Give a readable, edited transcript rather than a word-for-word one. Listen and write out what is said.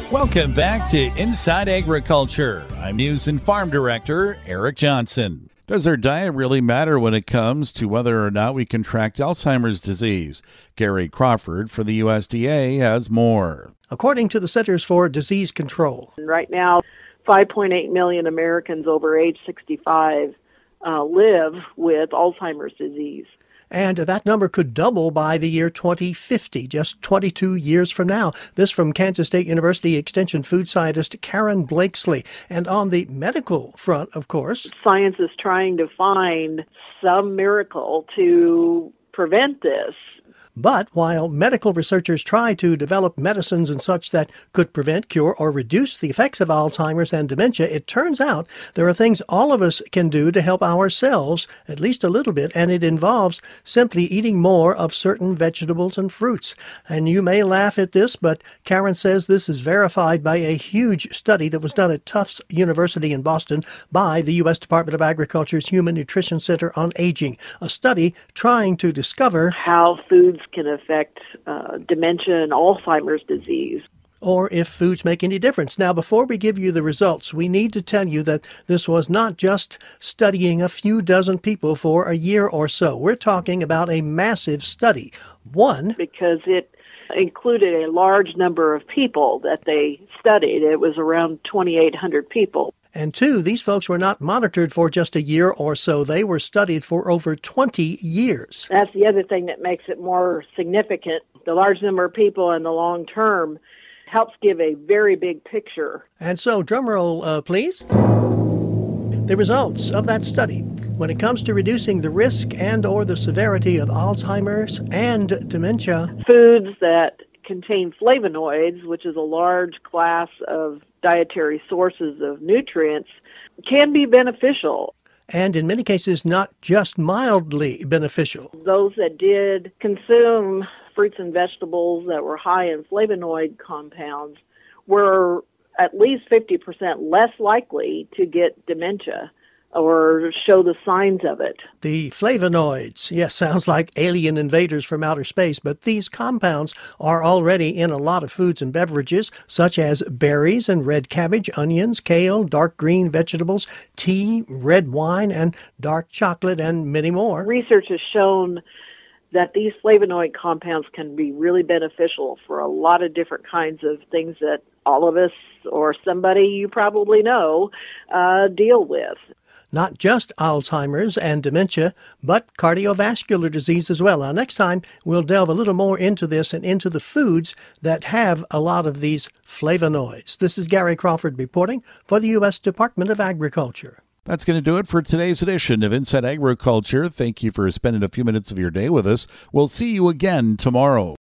Welcome back to Inside Agriculture. I'm News and Farm Director Eric Johnson. Does our diet really matter when it comes to whether or not we contract Alzheimer's disease? Gary Crawford for the USDA has more. According to the Centers for Disease Control, right now, 5.8 million Americans over age 65 live with Alzheimer's disease. And that number could double by the year 2050, just 22 years from now. This from Kansas State University Extension food scientist Karen Blakesley. And on the medical front, of course, science is trying to find some miracle to prevent this. But while medical researchers try to develop medicines and such that could prevent, cure, or reduce the effects of Alzheimer's and dementia, it turns out there are things all of us can do to help ourselves, at least a little bit, and it involves simply eating more of certain vegetables and fruits. And you may laugh at this, but Karen says this is verified by a huge study that was done at Tufts University in Boston by the U.S. Department of Agriculture's Human Nutrition Center on Aging, a study trying to discover how foods can affect dementia and Alzheimer's disease. Or if foods make any difference. Now, before we give you the results, we need to tell you that this was not just studying a few dozen people for a year or so. We're talking about a massive study. One, because it included a large number of people that they studied. It was around 2,800 people. And two, these folks were not monitored for just a year or so. They were studied for over 20 years. That's the other thing that makes it more significant. The large number of people in the long term helps give a very big picture. And so, drum roll, please. The results of that study when it comes to reducing the risk and or the severity of Alzheimer's and dementia. Foods that contain flavonoids, which is a large class of dietary sources of nutrients, can be beneficial. And in many cases, not just mildly beneficial. Those that did consume fruits and vegetables that were high in flavonoid compounds were at least 50% less likely to get dementia or show the signs of it. The flavonoids, yes, sounds like alien invaders from outer space, but these compounds are already in a lot of foods and beverages, such as berries and red cabbage, onions, kale, dark green vegetables, tea, red wine, and dark chocolate, and many more. Research has shown that these flavonoid compounds can be really beneficial for a lot of different kinds of things that all of us or somebody you probably know deal with. Not just Alzheimer's and dementia, but cardiovascular disease as well. Now, next time, we'll delve a little more into this and into the foods that have a lot of these flavonoids. This is Gary Crawford reporting for the U.S. Department of Agriculture. That's going to do it for today's edition of Inside Agriculture. Thank you for spending a few minutes of your day with us. We'll see you again tomorrow.